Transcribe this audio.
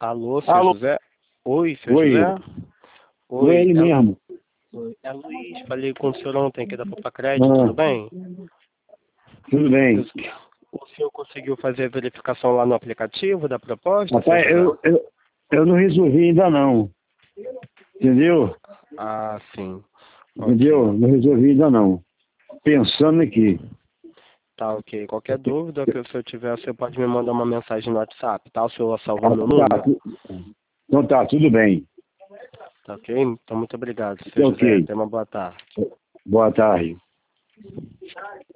Alô, seu Alô? José? Oi, seu Oi. José? Oi, ele mesmo. É Luiz, falei com o senhor ontem aqui da Papacred, tudo bem? Tudo bem. O senhor conseguiu fazer a verificação lá no aplicativo da proposta, seu Rapaz, José? eu não resolvi ainda não. Entendeu? Ah, sim. Entendeu? Ok. Não resolvi ainda não. Pensando aqui. Tá, ok. Qualquer dúvida que o senhor tiver, você pode me mandar uma mensagem no WhatsApp, tá? O senhor salvou meu Tá, número? então tá, tudo bem. Tá ok? Então, muito obrigado, seu Ok. José. Tenha uma boa tarde. Boa tarde.